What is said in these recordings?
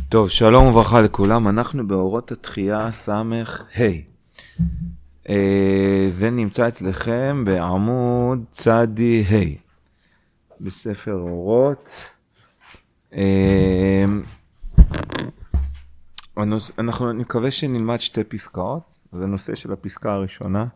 טוב, שלום וברכה לכולם, אנחנו באורות התחייה סמך ה'. זה נמצא אצלכם בעמוד צדי ה' בספר אורות. אנחנו נקווה שנלמד שתי פסקאות. אז הנושא של הפסקה הראשונה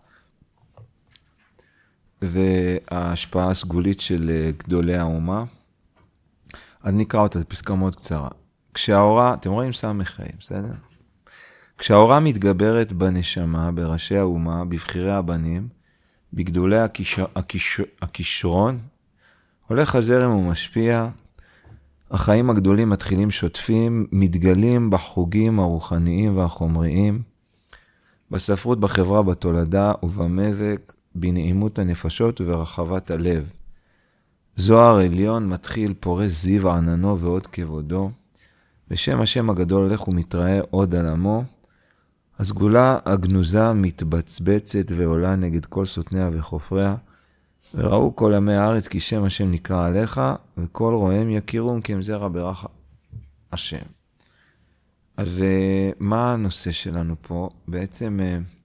זה ההשפעה הסגולית של גדולי האומה. אז נקרא אותה, זו פסקה מאוד קצרה. כשהאורה, אתם רואים סמך ה', בסדר? כשהאורה מתגברת בנשמה, בראשי האומה, בבחירי הבנים, בגדולי הכישרון, הולך הזרם ומשפיע, החיים הגדולים מתחילים שוטפים, מתגלים בחוגים הרוחניים והחומריים, בספרות, בחברה, בתולדה ובמזג, בנעימות הנפשות וברחבת הלב. זוהר עליון מתחיל פורס זיו עננו ועוד כבודו, ושם השם הגדול הולך ומתראה עוד על עמו. הסגולה הגנוזה מתבצבצת ועולה נגד כל סותניה וחופריה, וראו כל עמי הארץ כי שם השם נקרא עליך, וכל רואיהם יכירום כי הם זרע ברך השם. אז מה הנושא שלנו פה? בעצם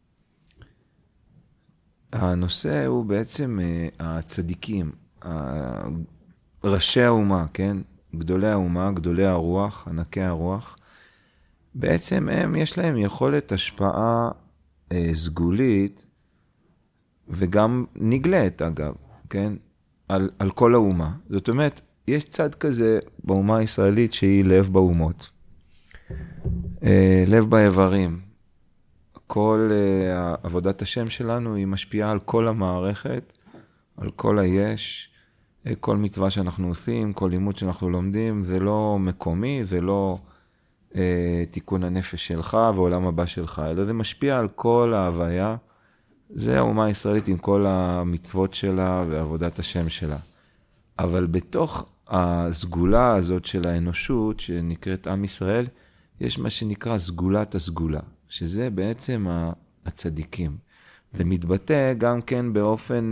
הנושא הוא בעצם הצדיקים, ראשי האומה, כן? גדולי האומה, גדולי הרוח, ענקי הרוח. בעצם יש להם יכולת השפעה סגולית, וגם נגלית אגב, כן? על כל האומה. זאת אומרת, יש צד כזה באומה הישראלית שהיא לב באומות. לב באיברים. כל עבודת השם שלנו היא משפיעה על כל המערכת, על כל היש, כל מצווה שאנחנו עושים, כל לימוד שאנחנו לומדים, זה לא מקומי, זה לא תיקון הנפש שלך ועולם הבא שלך, אלא זה משפיע על כל ההוויה. זה האומה הישראלית עם כל המצוות שלה ועבודת השם שלה. אבל בתוך הסגולה הזאת של האנושות, שנקראת עם ישראל, יש מה שנקרא סגולת הסגולה, שזה בעצם הצדיקים. זה מתבטא גם כן באופן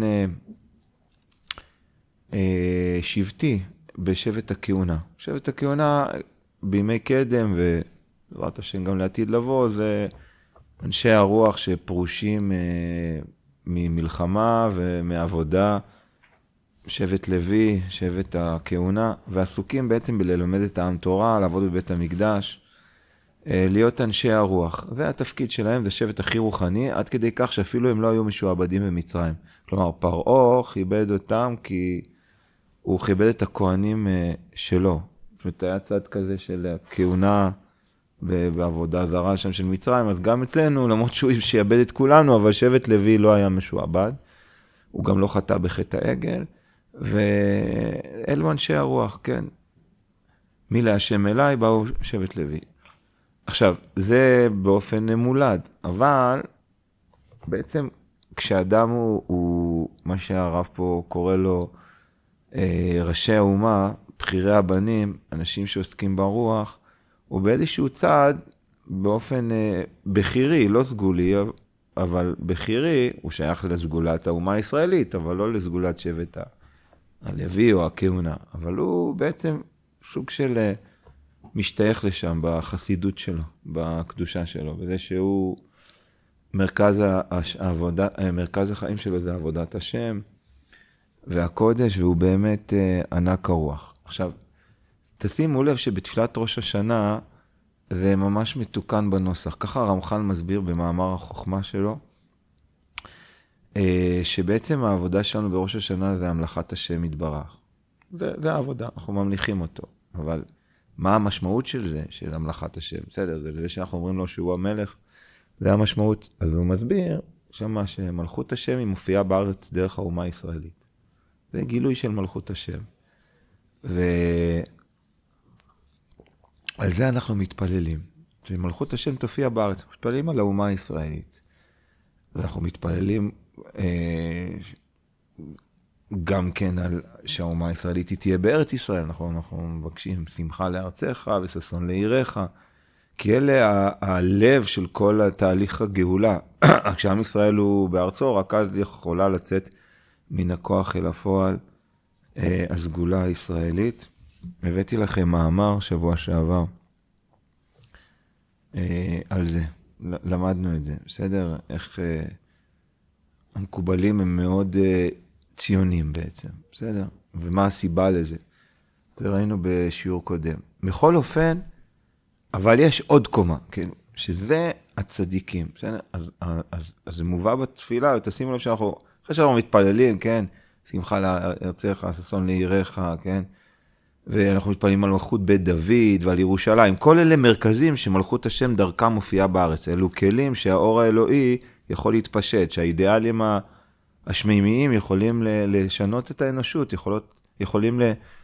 שבטי בשבט הכהונה. שבט הכהונה בימי קדם ובעזרת השם גם לעתיד לבוא, זה אנשי הרוח שפרושים ממלחמה ומעבודה, שבט לוי, שבט הכהונה, ועסוקים בעצם בללמד את העם תורה, לעבוד בבית המקדש, להיות אנשי הרוח. זה התפקיד שלהם, זה שבט הכי רוחני, עד כדי כך שאפילו הם לא היו משועבדים במצרים. כלומר, פרעה כיבד אותם כי הוא כיבד את הכהנים שלו. זאת אומרת, היה צד כזה של הכהונה בעבודה זרה שם של מצרים, אז גם אצלנו, למרות שהוא שיאבד את כולנו, אבל שבט לוי לא היה משועבד. הוא גם לא חטא בחטא העגל, ואלו אנשי הרוח, כן. מי להשם אליי באו שבט לוי. עכשיו, זה באופן מולד, אבל בעצם כשאדם הוא מה שהרב פה קורא לו ראשי האומה, בחירי הבנים, אנשים שעוסקים ברוח, הוא באיזשהו צעד באופן בחירי, לא סגולי, אבל בחירי, הוא שייך לסגולת האומה הישראלית, אבל לא לסגולת שבט הלוי או הכהונה. אבל הוא בעצם סוג של משתייך לשם בחסידות שלו, בקדושה שלו, בזה שהוא מרכז החיים שלו זה עבודת השם והקודש, והוא באמת ענק הרוח. עכשיו, תשימו לב שבתפילת ראש השנה זה ממש מתוקן בנוסח. ככה הרמח"ל מסביר במאמר החוכמה שלו, שבעצם העבודה שלנו בראש השנה זה המלאכת השם יתברך. זה העבודה, אנחנו ממליכים אותו. אבל מה המשמעות של זה, של המלאכת השם? בסדר, זה לזה שאנחנו אומרים לו שהוא המלך, זה המשמעות. אז הוא מסביר שמה שמלכות השם היא מופיעה בארץ דרך האומה הישראלית. זה גילוי של מלכות השם. על זה אנחנו מתפללים. שמלכות השם תופיע בארץ, מתפללים על האומה הישראלית. אנחנו מתפללים גם כן על שהאומה הישראלית תהיה בארץ ישראל. אנחנו מבקשים שמחה לארצך וששון לעירך. כי אלה הלב של כל התהליך הגאולה. כשעם ישראל הוא בארצו, רק אז יכולה לצאת מן הכוח אל הפועל הסגולה הישראלית. הבאתי לכם מאמר שבוע שעבר על זה. למדנו את זה, בסדר? איך המקובלים הם מאוד ציונים בעצם, בסדר? ומה הסיבה לזה? זה ראינו בשיעור קודם. בכל אופן, אבל יש עוד קומה, כן? שזה הצדיקים, בסדר? אז זה מובא בתפילה, ותשימו לב שאנחנו, אחרי שאנחנו מתפללים, כן? שמחה לארצך, ששון לעירך, כן? ואנחנו מתפללים על מלכות בית דוד ועל ירושלים. כל אלה מרכזים שמלכות השם דרכה מופיעה בארץ. אלו כלים שהאור האלוהי יכול להתפשט, שהאידיאלים השמימיים יכולים לשנות את האנושות, יכולים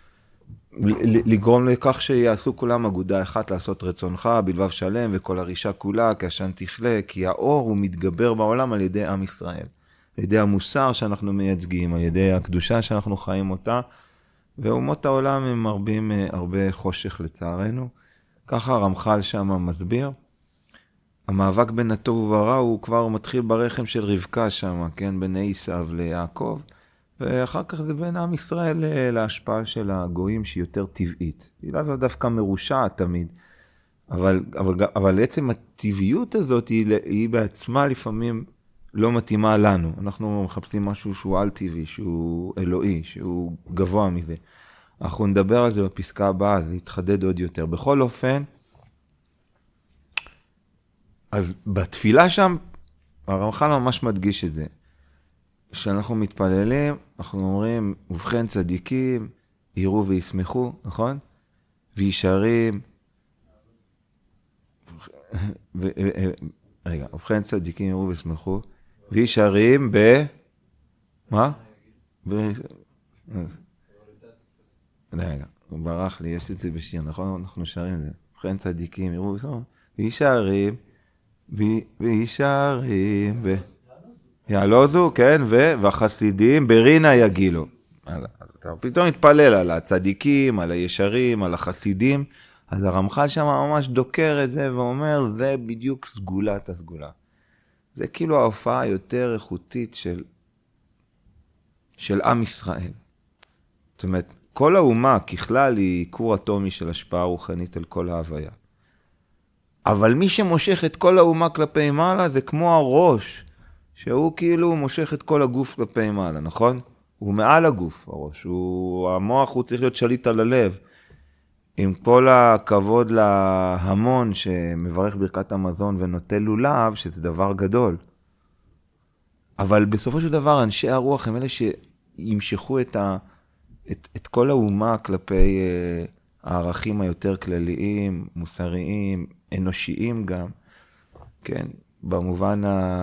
לגרום לכך שיעשו כולם אגודה אחת לעשות רצונך בלבב שלם וכל הרישה כולה כעשן תכלה, כי האור הוא מתגבר בעולם על ידי עם ישראל, על ידי המוסר שאנחנו מייצגים, על ידי הקדושה שאנחנו חיים אותה, ואומות העולם הם מרבים הרבה חושך לצערנו. ככה הרמח"ל שם מסביר. המאבק בין הטוב וברע הוא כבר מתחיל ברחם של רבקה שם, כן, בין עשיו ליעקב, ואחר כך זה בין עם ישראל להשפעה של הגויים שהיא יותר טבעית. היא לא דווקא מרושעת תמיד, אבל עצם הטבעיות הזאת היא בעצמה לפעמים לא מתאימה לנו. אנחנו מחפשים משהו שהוא על טבעי, שהוא אלוהי, שהוא גבוה מזה. אנחנו נדבר על זה בפסקה הבאה, זה יתחדד עוד יותר. בכל אופן, אז בתפילה שם, הרמח"ל ממש מדגיש את זה. כשאנחנו מתפללים, אנחנו אומרים, ובכן צדיקים, יראו וישמחו, נכון? וישרים, רגע, ובכן צדיקים יראו וישמחו, וישרים מה? רגע, הוא ברח לי, יש את זה בשיר, נכון? אנחנו שרים את זה. ובכן צדיקים יראו וישמחו, וישרים, וישרים, יעלוזו, כן, והחסידים ברינה יגילו. אתה פתאום מתפלל על הצדיקים, על הישרים, על החסידים, אז הרמח"ל שם ממש דוקר את זה ואומר, זה בדיוק סגולת הסגולה. זה כאילו ההופעה היותר איכותית של עם ישראל. זאת אומרת, כל האומה ככלל היא כור אטומי של השפעה רוחנית על כל ההוויה. אבל מי שמושך את כל האומה כלפי מעלה זה כמו הראש, שהוא כאילו מושך את כל הגוף כלפי מעלה, נכון? הוא מעל הגוף, הראש. המוח הוא צריך להיות שליט על הלב. עם כל הכבוד להמון שמברך ברכת המזון ונוטל לולב, שזה דבר גדול. אבל בסופו של דבר, אנשי הרוח הם אלה שימשכו את כל האומה כלפי הערכים היותר כלליים, מוסריים, אנושיים גם. כן, במובן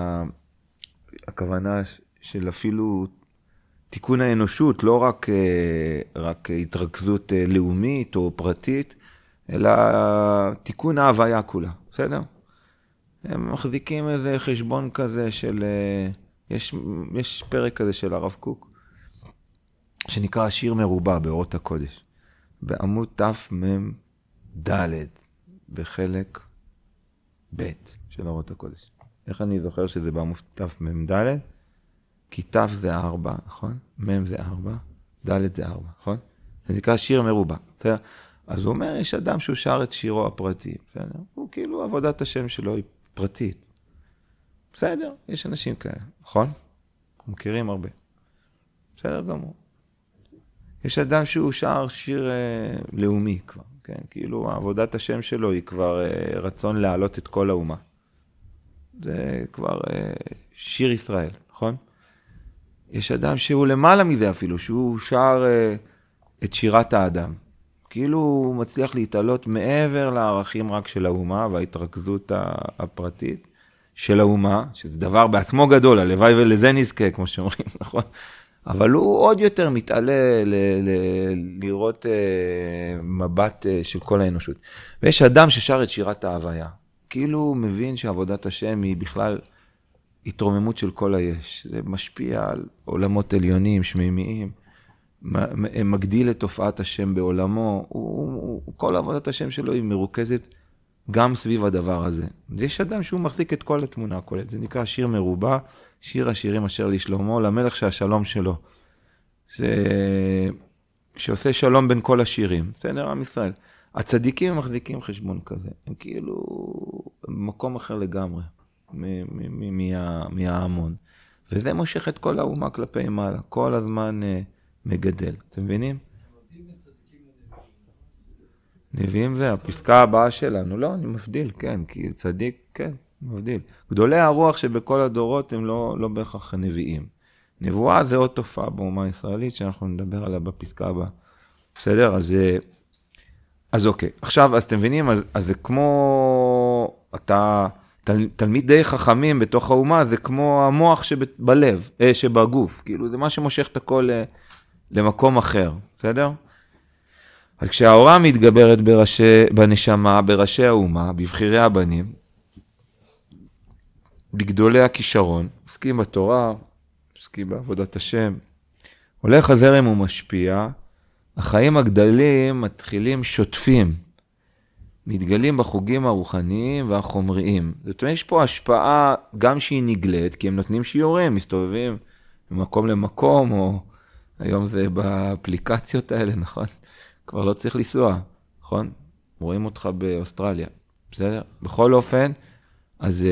הכוונה של אפילו תיקון האנושות, לא רק התרכזות לאומית או פרטית, אלא תיקון ההוויה כולה, בסדר? הם מחזיקים איזה חשבון כזה של, יש פרק כזה של הרב קוק, שנקרא שיר מרובע באורות הקודש, בעמוד תמ"ד, בחלק ב' של אורות הקודש. איך אני זוכר שזה בעמוד תמ"ד? כי ת' זה 4, נכון? מ' זה 4, ד' זה 4, נכון? זה נקרא שיר מרובע, בסדר? אז הוא אומר, יש אדם שהוא שר את שירו הפרטי, בסדר? הוא כאילו עבודת השם שלו היא פרטית. בסדר, יש אנשים כאלה, נכון? אנחנו מכירים הרבה. בסדר גמור. יש אדם שהוא שר שיר לאומי כבר, כן? כאילו עבודת השם שלו היא כבר רצון להעלות את כל האומה. זה כבר שיר ישראל, נכון? יש אדם שהוא למעלה מזה אפילו, שהוא שר את שירת האדם. כאילו הוא מצליח להתעלות מעבר לערכים רק של האומה וההתרכזות הפרטית של האומה, שזה דבר בעצמו גדול, הלוואי ולזה נזכה, כמו שאומרים, נכון? אבל הוא עוד יותר מתעלה לראות מבט של כל האנושות. ויש אדם ששר את שירת ההוויה. כאילו הוא מבין שעבודת השם היא בכלל התרוממות של כל היש. זה משפיע על עולמות עליונים, שמימיים, מגדיל את תופעת השם בעולמו. כל עבודת השם שלו היא מרוכזת גם סביב הדבר הזה. יש אדם שהוא מחזיק את כל התמונה הכוללת. זה נקרא שיר מרובע, שיר השירים אשר לשלמה, למלך שהשלום שלו. שעושה שלום בין כל השירים. בסדר, עם ישראל. הצדיקים מחזיקים חשבון כזה. הם כאילו, במקום אחר לגמרי, מההמון. וזה מושך את כל האומה כלפי מעלה, כל הזמן מגדל, אתם מבינים? נביאים זה הפסקה הבאה שלנו, לא, אני מבדיל, כן, כי צדיק, כן, מבדיל. גדולי הרוח שבכל הדורות הם לא בהכרח נביאים. נבואה זה עוד תופעה באומה הישראלית שאנחנו נדבר עליה בפסקה הבאה. בסדר? אז אוקיי. עכשיו, אז אתם מבינים, אז זה כמו, אתה תלמיד די חכמים בתוך האומה, זה כמו המוח שבלב, שבגוף. כאילו, זה מה שמושך את הכל למקום אחר. בסדר? אז כשהאורה מתגברת בנשמה, בראשי האומה, בבחירי הבנים, בגדולי הכישרון, עוסקים בתורה, עוסקים בעבודת השם, הולך הזרם ומשפיע, החיים הגדלים מתחילים שוטפים, מתגלים בחוגים הרוחניים והחומריים. זאת אומרת, יש פה השפעה גם שהיא נגלית, כי הם נותנים שיעורים, מסתובבים ממקום למקום, או היום זה באפליקציות האלה, נכון? כבר לא צריך לנסוע, נכון? רואים אותך באוסטרליה, בסדר? בכל אופן, אז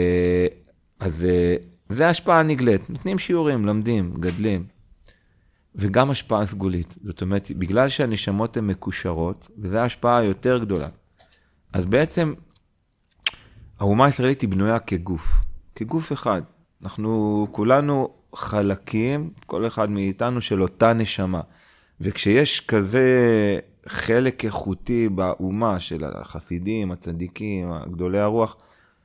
זה השפעה נגלית. נותנים שיעורים, למדים, גדלים. וגם השפעה סגולית. זאת אומרת, בגלל שהנשמות הן מקושרות, וזו ההשפעה היותר גדולה. אז בעצם, האומה הישראלית היא בנויה כגוף אחד. אנחנו כולנו חלקים, כל אחד מאיתנו של אותה נשמה. וכשיש כזה חלק איכותי באומה של החסידים, הצדיקים, גדולי הרוח,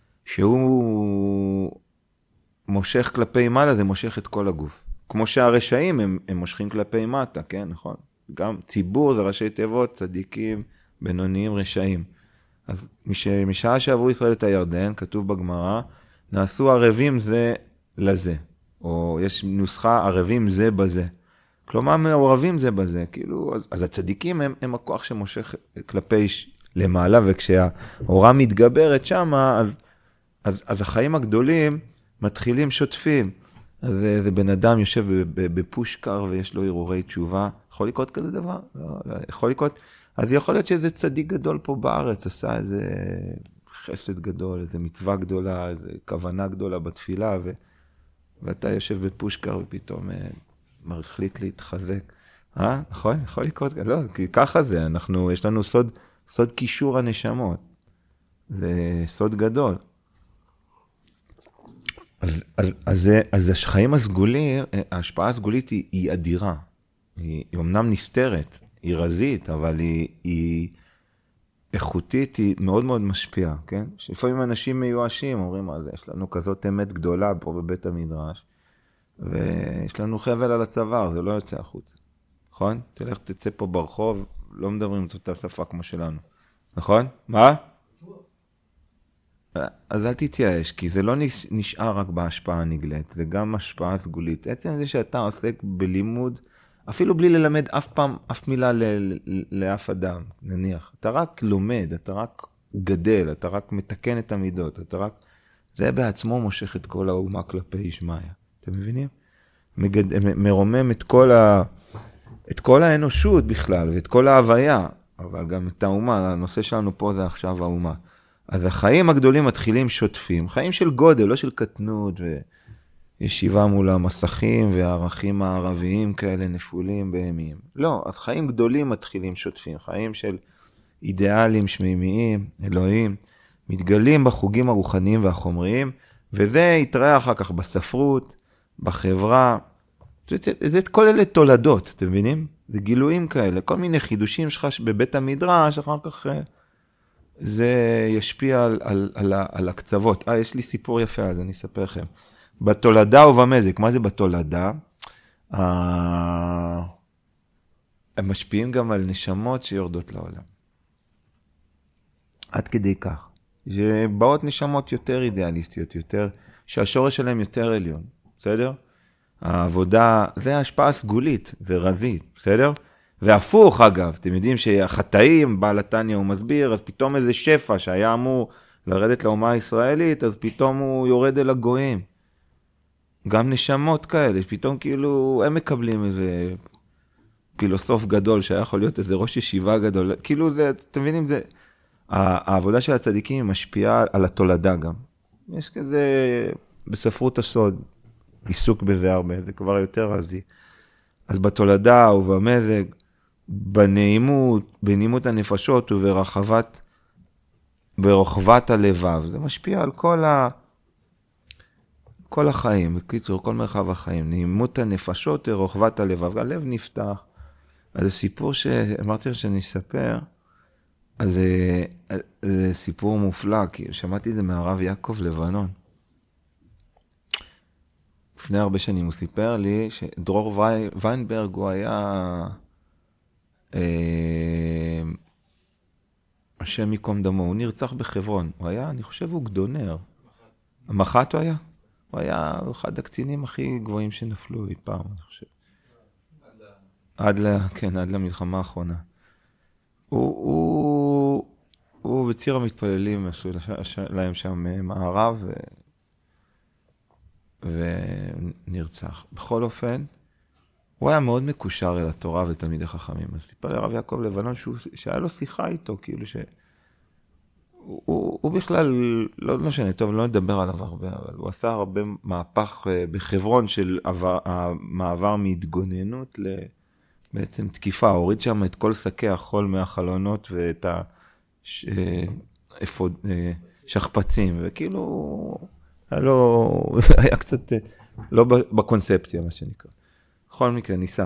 שהוא מושך כלפי מעלה, זה מושך את כל הגוף. כמו שהרשעים הם מושכים כלפי מטה, כן, נכון? גם ציבור זה ראשי תיבות, צדיקים, בינוניים, רשעים. אז משעה שעברו ישראל את הירדן, כתוב בגמרא, נעשו ערבים זה לזה. או יש נוסחה ערבים זה בזה. כלומר, מעורבים זה בזה. כאילו, אז הצדיקים הם הכוח שמושך כלפי למעלה, וכשהאורה מתגברת שמה, אז החיים הגדולים מתחילים שוטפים. אז זה בן אדם יושב בפושקר ויש לו הרהורי תשובה. יכול לקרות כזה דבר? לא, יכול לקרות. אז יכול להיות שאיזה צדיק גדול פה בארץ עשה איזה חסד גדול, איזה מצווה גדולה, איזה כוונה גדולה בתפילה, ואתה יושב בפושקר ופתאום מחליט להתחזק. נכון? יכול לקרות. לא, כי ככה זה. יש לנו סוד קישור הנשמות. זה סוד גדול. אז החיים הסגולים, ההשפעה הסגולית היא אדירה. היא אומנם נסתרת, היא רזית, אבל היא איכותית, היא מאוד מאוד משפיעה, כן? שלפעמים אנשים מיואשים, אומרים, יש לנו כזאת אמת גדולה פה בבית המדרש, ויש לנו חבל על הצוואר, זה לא יוצא החוץ. נכון? תצא פה ברחוב, לא מדברים את אותה שפה כמו שלנו. נכון? מה? אז אל תתייאש, כי זה לא נשאר רק בהשפעה הנגלית, זה גם השפעה סגולית. עצם זה שאתה עוסק בלימוד, אפילו בלי ללמד אף מילה לאף אדם, נניח. אתה רק לומד, אתה רק גדל, אתה רק מתקן את המידות, זה בעצמו מושך את כל האומה כלפי ישמעיה. אתם מבינים? מרומם את כל האנושות בכלל, ואת כל ההוויה, אבל גם את האומה. הנושא שלנו פה זה עכשיו האומה. אז החיים הגדולים מתחילים שוטפים, חיים של גודל, לא של קטנות וישיבה מול המסכים והערכים הערביים כאלה נפולים בהמיים. לא, אז חיים גדולים מתחילים שוטפים, חיים של אידיאלים שמימיים, אלוהים, מתגלים בחוגים הרוחניים והחומריים, וזה יתראה אחר כך בספרות, בחברה, זה כל אלה תולדות, אתם מבינים? זה גילויים כאלה, כל מיני חידושים שלך בבית המדרש, אחר כך זה ישפיע על הקצוות. יש לי סיפור יפה על זה, אני אספר לכם. בתולדה ובמזק, מה זה בתולדה? הם משפיעים גם על נשמות שיורדות לעולם. עד כדי כך. שבאות נשמות יותר אידיאליסטיות, שהשורש שלהם יותר עליון, בסדר? העבודה, זה ההשפעה סגולית, זה רזית, בסדר? והפוך אגב, אתם יודעים שהחטאים, בעל התניא הוא מסביר, אז פתאום איזה שפע שהיה אמור לרדת לאומה הישראלית, אז פתאום הוא יורד אל הגויים. גם נשמות כאלה, פתאום כאילו הם מקבלים איזה פילוסוף גדול, שהיה יכול להיות איזה ראש ישיבה גדול, כאילו זה, אתם מבינים, זה, העבודה של הצדיקים משפיעה על התולדה גם. יש כזה, בספרות הסוד, עיסוק בזה הרבה, זה כבר יותר רזי. אז בתולדה ובמזג, בנעימות הנפשות ברחבת הלבב. זה משפיע על כל החיים, בקיצור, כל מרחב החיים. נעימות הנפשות ורחבת הלבב. הלב נפתח. אז הסיפור שאמרתי שאני אספר, אז זה סיפור מופלא, כי שמעתי את זה מהרב יעקב לבנון. לפני הרבה שנים הוא סיפר לי שדרור ויינברג הוא היה, השם יקום דמו, הוא נרצח בחברון. הוא היה, אני חושב, הוא גדונר. המח"ט הוא היה? הוא היה אחד הקצינים הכי גבוהים שנפלו אי פעם, אני חושב. עד למלחמה האחרונה. הוא בציר המתפללים עשו להם שם מערב ונרצח. בכל אופן, הוא היה מאוד מקושר אל התורה ותלמידי חכמים. אז סיפר לרב יעקב לבנון שהיה לו שיחה איתו, כאילו הוא בכלל, לא משנה, טוב, לא נדבר עליו הרבה, אבל הוא עשה הרבה מהפך בחברון של המעבר מהתגוננות בעצם תקיפה, הוריד שם את כל שקי החול מהחלונות ואת השכפצים, וכאילו היה קצת לא בקונספציה, מה שנקרא. בכל מקרה, ניסה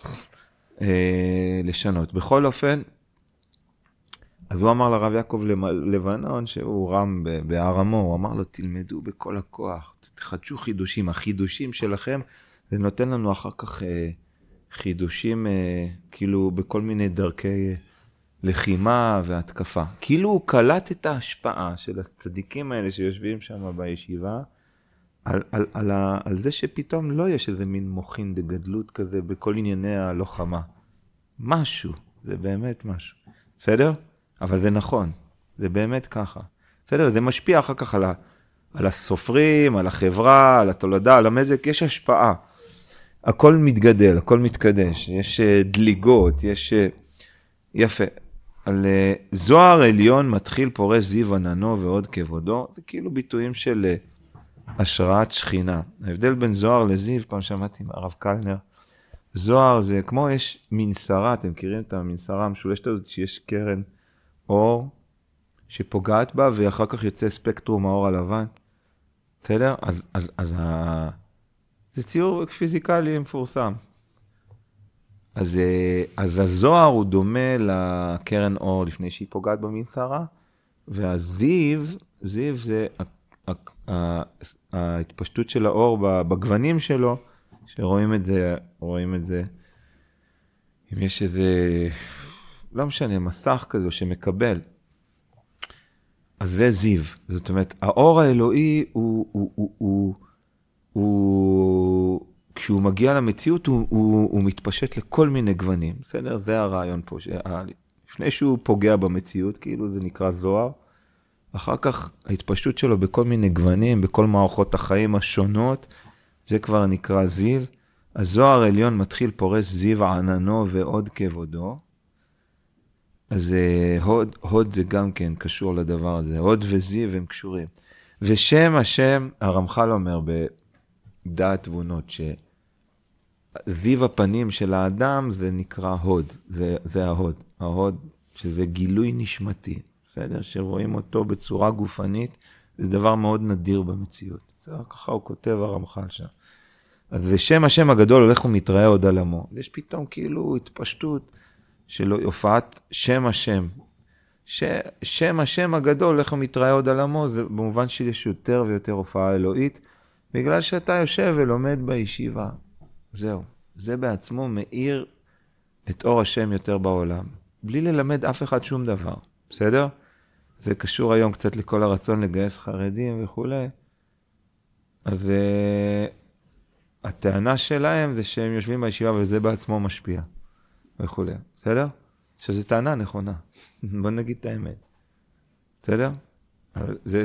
לשנות. בכל אופן, אז הוא אמר לרב יעקב לבנון, שהוא רם בהר הוא אמר לו, תלמדו בכל הכוח, תחדשו חידושים. החידושים שלכם, זה נותן לנו אחר כך חידושים כאילו בכל מיני דרכי לחימה והתקפה. כאילו הוא קלט את ההשפעה של הצדיקים האלה שיושבים שם בישיבה, על זה שפתאום לא יש איזה מין מוחין דגדלות כזה בכל ענייני הלוחמה. משהו, זה באמת משהו. בסדר? אבל זה נכון, זה באמת ככה. בסדר? זה משפיע אחר כך על הסופרים, על החברה, על התולדה, על המזק, יש השפעה. הכל מתגדל, הכל מתקדש, יש דליגות, יש יפה. על זוהר עליון מתחיל פורס זיו עננו ועוד כבודו, זה כאילו ביטויים של השראת שכינה. ההבדל בין זוהר לזיו, פעם שמעתי מהרב קלנר, זוהר זה כמו יש מנסרה, אתם מכירים את המנסרה המשולשת הזאת שיש קרן אור שפוגעת בה ואחר כך יוצא ספקטרום האור הלבן. בסדר? אז זה ציור פיזיקלי מפורסם. אז הזוהר הוא דומה לקרן אור לפני שהיא פוגעת במנסרה, והזיו, זיו זה ההתפשטות של האור בגוונים שלו, שרואים את זה, אם יש איזה, לא משנה, מסך כזה שמקבל, אז זה זיו. זאת אומרת, האור האלוהי כשהוא מגיע למציאות, הוא מתפשט לכל מיני גוונים. בסדר? זה הרעיון פה. לפני שהוא פוגע במציאות, כאילו זה נקרא זוהר, אחר כך ההתפשטות שלו בכל מיני גוונים, בכל מערכות החיים השונות, זה כבר נקרא זיו. הזוהר העליון מתחיל פורס זיו עננו ועוד כבודו. אז הוד זה גם כן קשור לדבר הזה. הוד וזיו הם קשורים. ושם השם, הרמח"ל אומר בדעת תבונות, שזיו הפנים של האדם זה נקרא הוד. זה ההוד. ההוד שזה גילוי נשמתי. בסדר? שרואים אותו בצורה גופנית, זה דבר מאוד נדיר במציאות. זה ככה הוא כותב הרמח"ל שם. אז ושם השם הגדול הולך ומתראה עוד על עמו. יש פתאום כאילו התפשטות של הופעת שם השם. שם השם הגדול הולך ומתראה עוד על עמו, זה במובן שיש יותר ויותר הופעה אלוהית, בגלל שאתה יושב ולומד בישיבה. זהו. זה בעצמו מאיר את אור השם יותר בעולם. בלי ללמד אף אחד שום דבר. בסדר? זה קשור היום קצת לכל הרצון לגייס חרדים וכו'. אז הטענה שלהם זה שהם יושבים בישיבה וזה בעצמו משפיע וכו'. בסדר? שזו טענה נכונה. בוא נגיד את האמת. בסדר? זה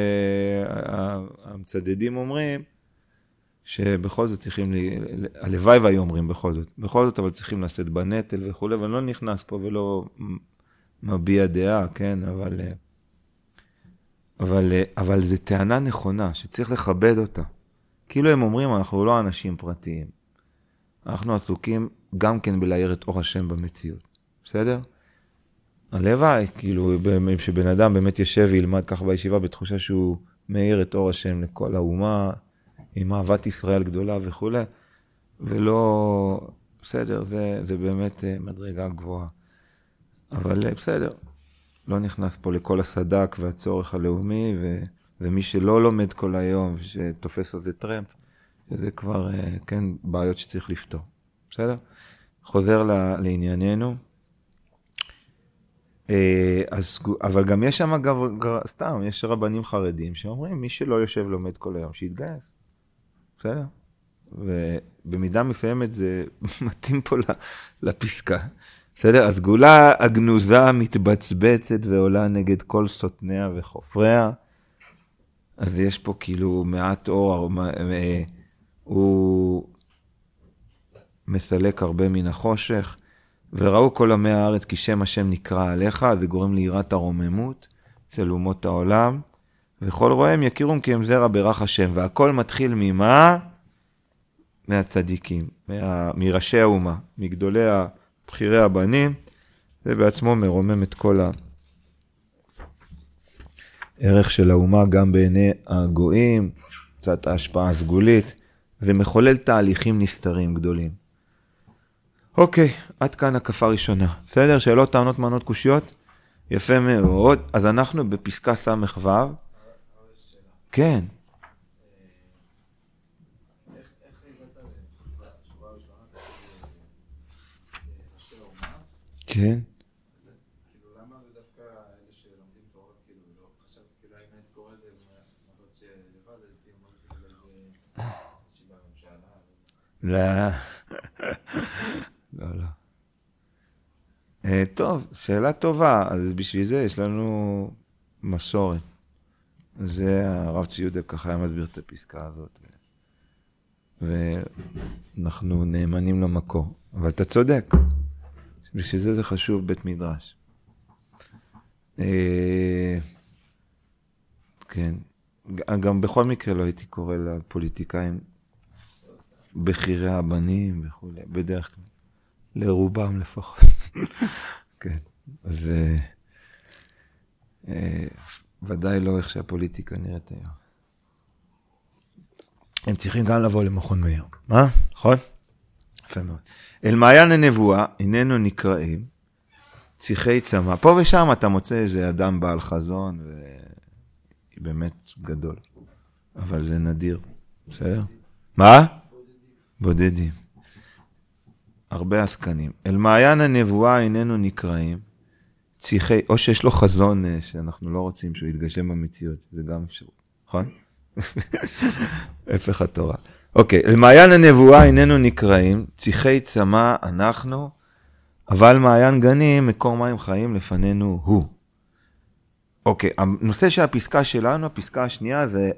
שהמצדדים אומרים שבכל זאת צריכים, הלוואי והיו אומרים בכל זאת, אבל צריכים לשאת בנטל וכו', ואני לא נכנס פה ולא מביע דעה, כן, אבל זה טענה נכונה, שצריך לכבד אותה. כאילו הם אומרים, אנחנו לא אנשים פרטיים. אנחנו עסוקים גם כן בלהאיר את אור השם במציאות. בסדר? הלוואי, כאילו, שבן אדם באמת יושב וילמד כך בישיבה, בתחושה שהוא מאיר את אור השם לכל האומה, עם אהבת ישראל גדולה וכו'. ולא, בסדר, זה באמת מדרגה גבוהה. אבל בסדר, לא נכנס פה לכל הסדק והצורך הלאומי, ומי שלא לומד כל היום, שתופס על זה טרמפ, זה כבר, כן, בעיות שצריך לפתור. בסדר? חוזר לענייננו. אבל גם יש שם, סתם, יש רבנים חרדים שאומרים, מי שלא יושב לומד כל היום, שיתגייס. בסדר? ובמידה מסוימת זה מתאים פה לפסקה. בסדר? הסגולה הגנוזה מתבצבצת ועולה נגד כל סוטניה וחופריה. אז יש פה כאילו מעט אור, הוא מסלק הרבה מן החושך. וראו כל עמי הארץ כי שם השם נקרא עליך, זה גורם ליראת הרוממות אצל אומות העולם. וכל רואיהם יכירום כי הם זרע ברך השם. והכל מתחיל ממה? מהצדיקים, מראשי האומה, מגדולי בחירי הבנים, זה בעצמו מרומם את כל הערך של האומה, גם בעיני הגויים, קצת ההשפעה הסגולית, זה מחולל תהליכים נסתרים גדולים. אוקיי, עד כאן הקפה ראשונה. בסדר? שאלות, טענות, מענות, קושיות? יפה מאוד. אז אנחנו בפסקה סמ"ך ו'. כן. כן. כאילו, למה זה דווקא אלה שלומדים תורה, כאילו, לא חשב, כאילו, האם היית קורא זה, למרות שלבד, הייתי אומר, כאילו, איזה שיבה ממשלה. לא. טוב, שאלה טובה. אז בשביל זה יש לנו מסורת. זה הרב ציודה ככה היה מסביר את הפסקה הזאת. ואנחנו נאמנים למקור. אבל אתה צודק. בשביל זה חשוב בית מדרש. כן. גם בכל מקרה לא הייתי קורא לפוליטיקאים בחירי הבנים וכו'. בדרך כלל. לרובם לפחות. כן. אז ודאי לא איך שהפוליטיקה נראית היום. הם צריכים גם לבוא למכון מאיר. מה? נכון? יפה מאוד. אל מעיין הנבואה, איננו נקראים, צריכי צמא. פה ושם אתה מוצא איזה אדם בעל חזון, והיא באמת גדול. אבל זה נדיר. בסדר? מה? בודדים. הרבה עסקנים. אל מעיין הנבואה, איננו נקראים, צריכי, או שיש לו חזון שאנחנו לא רוצים שהוא יתגשם במציאות. זה גם אפשרות. נכון? הפך התורה. אוקיי, למעיין הנבואה איננו נקראים, צריכי צמא אנחנו, אבל מעיין גנים, מקור מים חיים לפנינו הוא. אוקיי, הנושא של הפסקה שלנו, הפסקה השנייה זה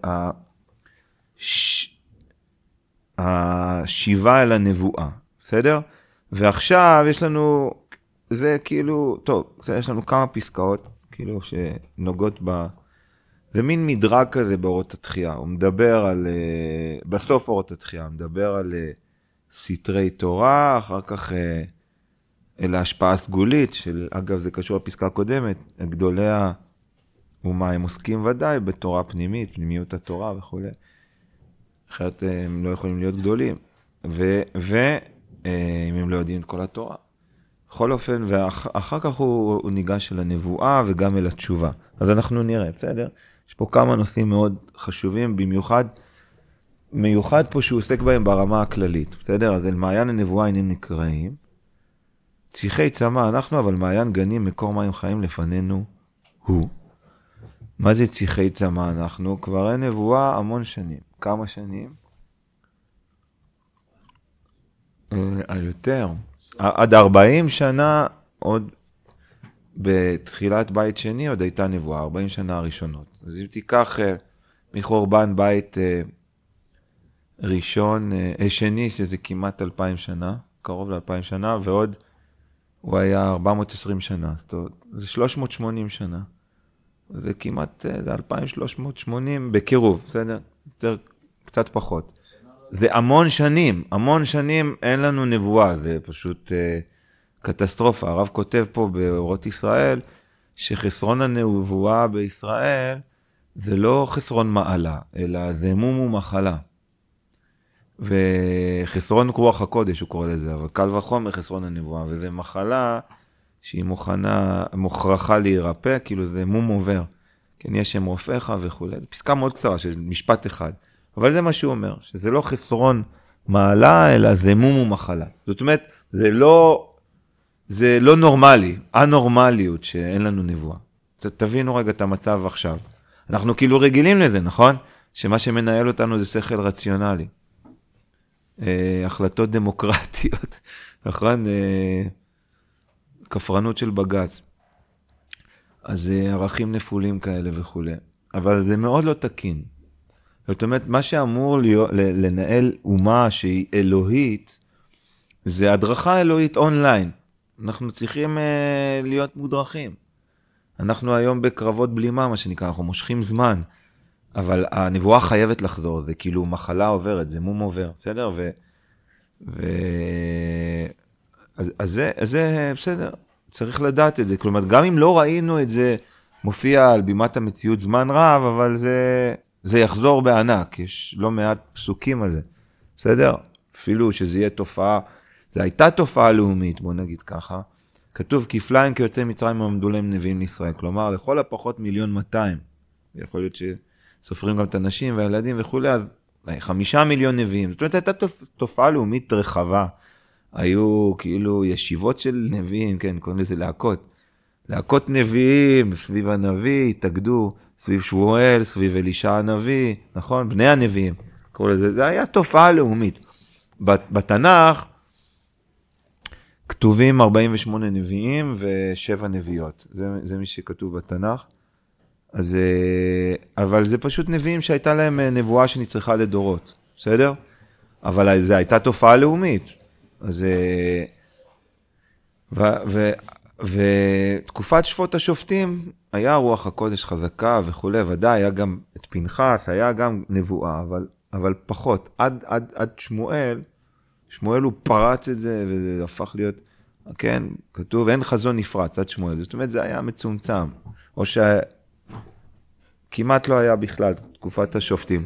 השיבה אל הנבואה, בסדר? ועכשיו יש לנו, זה כאילו, טוב, יש לנו כמה פסקאות, כאילו שנוגעות זה מין מדרג כזה באורות התחייה. הוא מדבר על, בסוף אורות התחייה, הוא מדבר על סתרי תורה, אחר כך אל ההשפעה הסגולית, אגב זה קשור לפסקה הקודמת, גדולי האומה הם עוסקים ודאי בתורה פנימית, פנימיות התורה וכו'. אחרת הם לא יכולים להיות גדולים. ואם הם לא יודעים את כל התורה. בכל אופן, ואחר כך הוא ניגש אל הנבואה וגם אל התשובה. אז אנחנו נראה, בסדר? יש פה כמה נושאים מאוד חשובים, מיוחד פה שהוא עוסק בהם ברמה הכללית, בסדר? אז אל מעיין הנבואה אינם נקראים, צריכי צמא אנחנו, אבל מעיין גנים מקור מים חיים לפנינו הוא. מה זה צריכי צמא אנחנו? כבר אין נבואה המון שנים. כמה שנים? יותר. עד 40 שנה עוד בתחילת בית שני עוד הייתה נבואה, 40 שנה הראשונות. אז אם תיקח מחורבן בית ראשון, שני, שזה כמעט 2000 שנה, קרוב ל-2000 שנה, ועוד הוא היה 420 שנה, זאת אומרת, זה 380 שנה. זה כמעט, זה 2380 בקירוב, בסדר? קצת פחות. זה המון שנים אין לנו נבואה, זה פשוט קטסטרופה. הרב כותב פה באורות ישראל, שחסרון הנבואה בישראל, זה לא חסרון מעלה, אלא זה מום ומחלה. וחסרון רוח הקודש הוא קורא לזה, אבל קל וחומר חסרון הנבואה, וזה מחלה שהיא מוכרחה להירפא, כאילו זה מום עובר. כן, יש שם רופאיך וכו'. פסקה מאוד קצרה של משפט אחד. אבל זה מה שהוא אומר, שזה לא חסרון מעלה, אלא זה מום ומחלה. זאת אומרת, זה לא נורמלי, הנורמליות שאין לנו נבואה. תבינו רגע את המצב עכשיו. אנחנו כאילו רגילים לזה, נכון? שמה שמנהל אותנו זה שכל רציונלי. החלטות דמוקרטיות, נכון? כפרנות של בג"ץ. אז ערכים נפולים כאלה וכו'. אבל זה מאוד לא תקין. זאת אומרת, מה שאמור לנהל אומה שהיא אלוהית, זה הדרכה אלוהית אונליין. אנחנו צריכים להיות מודרכים. אנחנו היום בקרבות בלימה, מה שנקרא, אנחנו מושכים זמן. אבל הנבואה חייבת לחזור, זה כאילו מחלה עוברת, זה מום עובר, בסדר? אז זה בסדר, צריך לדעת את זה. כלומר, גם אם לא ראינו את זה מופיע על בימת המציאות זמן רב, אבל זה יחזור בענק, יש לא מעט פסוקים על זה, בסדר? אפילו שזה יהיה תופעה, זה הייתה תופעה לאומית, בוא נגיד ככה, כתוב, כפליים כיוצאי מצרים עמדו להם נביאים לישראל, כלומר, לכל הפחות 1,200,000, יכול להיות שסופרים גם את הנשים והילדים וכו', אז 5 מיליון נביאים, זאת אומרת, הייתה תופעה לאומית רחבה, היו כאילו ישיבות של נביאים, כן, קוראים לזה להקות נביאים, סביב הנביא, התאגדו, סביב שמואל, סביב אלישע הנביא, נכון? בני הנביאים, קוראים לזה, זה היה תופעה לאומית. בתנ"ך, כתובים 48 נביאים ו7 נביאות, זה מי שכתוב בתנ"ך, אז, אבל זה פשוט נביאים שהייתה להם נבואה שנצריכה לדורות, בסדר? אבל זה הייתה תופעה לאומית, אז, ותקופת שפוט השופטים, היה רוח הקודש חזקה וכו', ודאי, היה גם את פנחס, היה גם נבואה, אבל פחות, עד שמואל הוא פרץ את זה, וזה הפך להיות, כן, כתוב, אין חזון נפרץ עד שמואל, זאת אומרת, זה היה מצומצם, או שכמעט לא היה בכלל תקופת השופטים.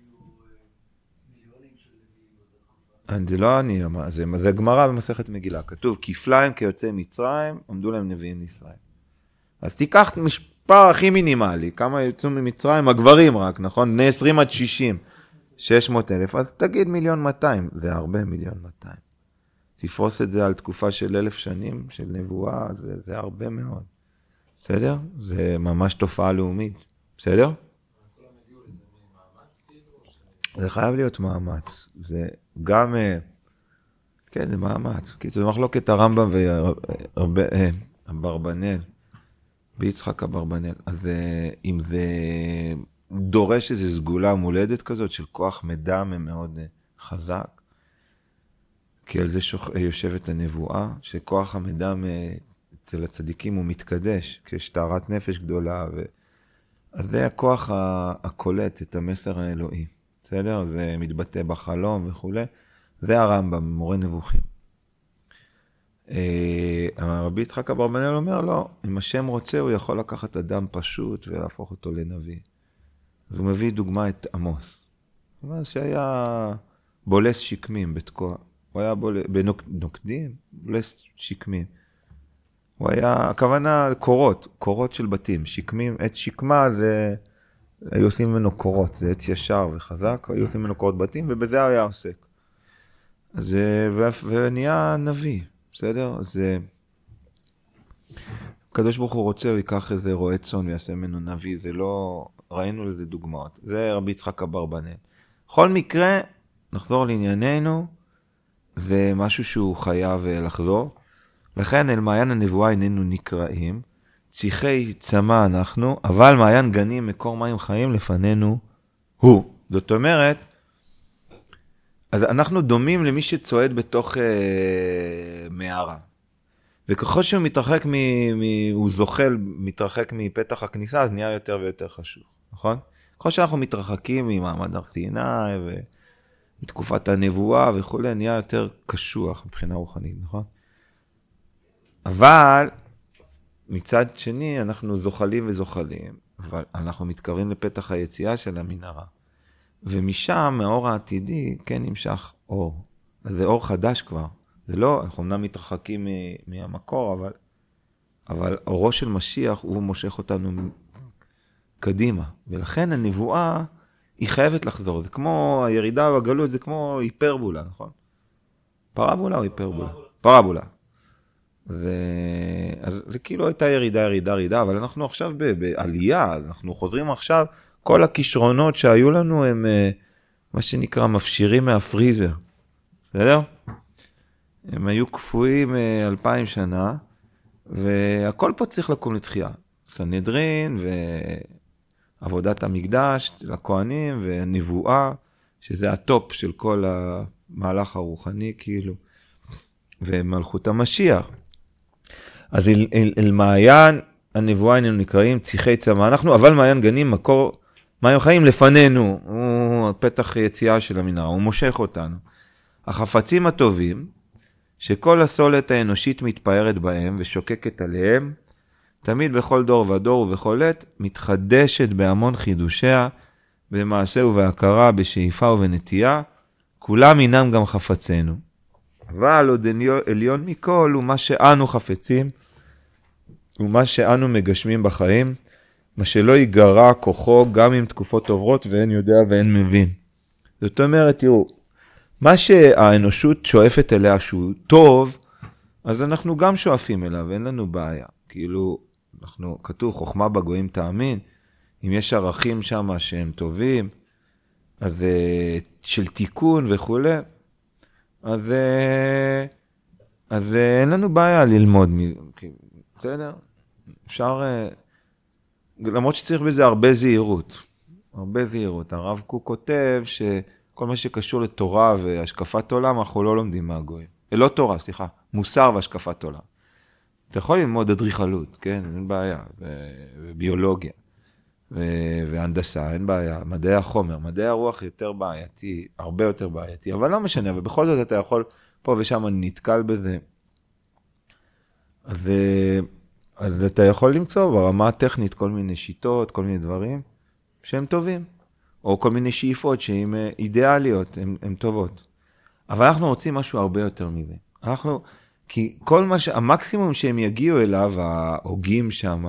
זה לא אני, זה גמרא במסכת מגילה, כתוב, כפליים כיוצאי מצרים, עמדו להם נביאים לישראל. אז תיקח מספר הכי מינימלי, כמה יוצאו ממצרים, הגברים רק, נכון? בני 20 עד 60, 600,000, אז תגיד 1,200,000, זה הרבה 1,200,000. תפרוס את זה על תקופה של 1,000 שנים, של נבואה, זה הרבה מאוד. בסדר? זה ממש תופעה לאומית. בסדר? זה חייב להיות מאמץ. זה גם, כן, זה מאמץ. כי זה מחלוקת הרמב"ם והברבנאל, ביצחק אברבנאל. אז אם זה דורש איזו סגולה מולדת כזאת של כוח מדם מאוד חזק, כי על זה יושבת הנבואה, שכוח המדם אצל הצדיקים הוא מתקדש, כשיש טהרת נפש גדולה, אז זה הכוח הקולט את המסר האלוהי. בסדר? זה מתבטא בחלום וכו'. זה הרמב"ם, מורה נבוכים. הרבי יצחק אברבנאל אומר, לא, אם השם רוצה, הוא יכול לקחת אדם פשוט ולהפוך אותו לנביא. אז הוא מביא דוגמה את עמוס. זאת אומרת שהיה בולס שקמים בתקוע. הוא היה בנוקדים, בולס שקמים. הוא היה, הכוונה קורות של בתים. שקמים, עץ שקמה זה, היו עושים ממנו קורות, זה עץ ישר וחזק, היו עושים ממנו קורות בתים, ובזה הוא היה עוסק. אז, ונהיה נביא, בסדר? אז הקדוש ברוך הוא רוצה, הוא ייקח איזה רועה צאן ויעשה ממנו נביא, זה לא, ראינו לזה דוגמאות. זה רבי יצחק אברבנאל. בכל מקרה, נחזור לענייננו, זה משהו שהוא חייב לחזור. לכן אל מעיין הנבואה איננו נקראים, צריכי צמא אנחנו, אבל מעיין גנים מקור מים חיים לפנינו הוא. זאת אומרת, אז אנחנו דומים למי שצועד בתוך מערה. וככל שהוא מתרחק, הוא זוחל, מתרחק מפתח הכניסה, אז נהיה יותר ויותר חשוב, נכון? ככל שאנחנו מתרחקים ממעמד הר סיני מתקופת הנבואה וכו', נהיה יותר קשוח מבחינה רוחנית, נכון? אבל מצד שני אנחנו זוחלים וזוחלים, אבל אנחנו מתקרבים לפתח היציאה של המנהרה. ומשם, מהאור העתידי, כן נמשך אור. אז זה אור חדש כבר. זה לא, אנחנו אמנם מתרחקים מהמקור, אבל אורו של משיח הוא מושך אותנו קדימה. ולכן הנבואה היא חייבת לחזור. זה כמו הירידה בגלות, זה כמו היפרבולה, נכון? פרבולה או היפרבולה? פרבולה. זה כאילו הייתה ירידה, אבל אנחנו עכשיו בעלייה, אנחנו חוזרים עכשיו, כל הכישרונות שהיו לנו הם מה שנקרא מפשירים מהפריזר, בסדר? הם היו קפואים 2000 שנה, והכל פה צריך לקום לתחייה. סנהדרין ועבודת המקדש לכהנים והנבואה, שזה הטופ של כל המהלך הרוחני כאילו, ומלכות המשיח. אז אל מעיין הנבואה איננו נקראים צריכי צמא אנחנו, אבל מעיין גנים מקור מים חיים לפנינו, הוא פתח יציאה של המנהרה, הוא מושך אותנו. החפצים הטובים, שכל הסולת האנושית מתפארת בהם ושוקקת עליהם, תמיד בכל דור ודור ובכל עת, מתחדשת בהמון חידושיה, במעשה ובהכרה, בשאיפה ובנטייה, כולם אינם גם חפצינו. אבל עוד עליון מכל הוא מה שאנו חפצים, ומה שאנו מגשמים בחיים, מה שלא ייגרע כוחו גם עם תקופות עוברות ואין יודע ואין מבין. זאת אומרת, תראו, מה שהאנושות שואפת אליה שהוא טוב, אז אנחנו גם שואפים אליו, אין לנו בעיה. כאילו, כתוב חוכמה בגויים תאמין, אם יש ערכים שם שהם טובים, אז של תיקון וכו', אז אין לנו בעיה ללמוד, בסדר? אפשר, למרות שצריך בזה הרבה זהירות. הרב קוק כותב שכל מה שקשור לתורה והשקפת עולם, אנחנו לא לומדים מהגויים. לא תורה, סליחה, מוסר והשקפת עולם. אתה יכול ללמוד אדריכלות, כן? אין בעיה. וביולוגיה. והנדסה, אין בעיה. מדעי החומר, מדעי הרוח יותר בעייתי, הרבה יותר בעייתי, אבל לא משנה, ובכל זאת אתה יכול, פה ושם אני נתקל בזה. אז אתה יכול למצוא ברמה הטכנית כל מיני שיטות, כל מיני דברים שהם טובים, או כל מיני שאיפות שהן אידיאליות, הן טובות. אבל אנחנו רוצים משהו הרבה יותר מזה. כי כל המקסימום שהם יגיעו אליו, ההוגים שם,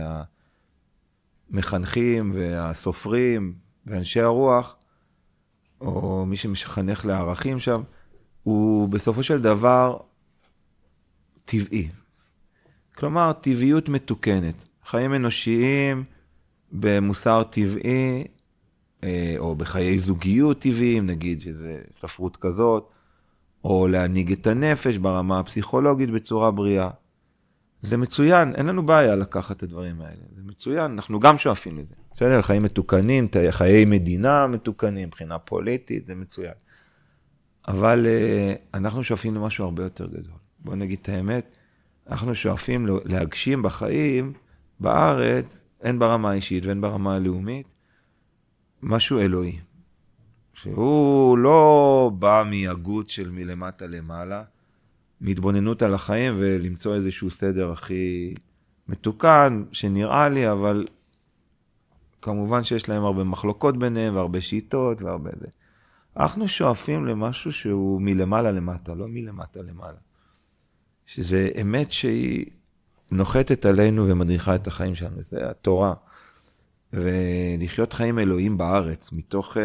והמחנכים, והסופרים, ואנשי הרוח, או מי שמשחנך לערכים שם, הוא בסופו של דבר טבעי. כלומר, טבעיות מתוקנת. חיים אנושיים במוסר טבעי, או בחיי זוגיות טבעיים, נגיד שזה ספרות כזאת, או להנהיג את הנפש ברמה הפסיכולוגית בצורה בריאה. זה מצוין, אין לנו בעיה לקחת את הדברים האלה. זה מצוין, אנחנו גם שואפים לזה. בסדר, חיים מתוקנים, חיי מדינה מתוקנים, מבחינה פוליטית, זה מצוין. אבל אנחנו שואפים למשהו הרבה יותר גדול. בואו נגיד את האמת, אנחנו שואפים להגשים בחיים, בארץ, אין ברמה האישית ואין ברמה הלאומית, משהו אלוהי. שהוא לא בא מהגות של מלמטה למעלה, מהתבוננות על החיים ולמצוא איזשהו סדר הכי מתוקן, שנראה לי, אבל כמובן שיש להם הרבה מחלוקות ביניהם, והרבה שיטות והרבה זה. אנחנו שואפים למשהו שהוא מלמעלה למטה, לא מלמטה למעלה. שזה אמת שהיא נוחתת עלינו ומדריכה את החיים שלנו. זה התורה. ולחיות חיים אלוהים בארץ, מתוך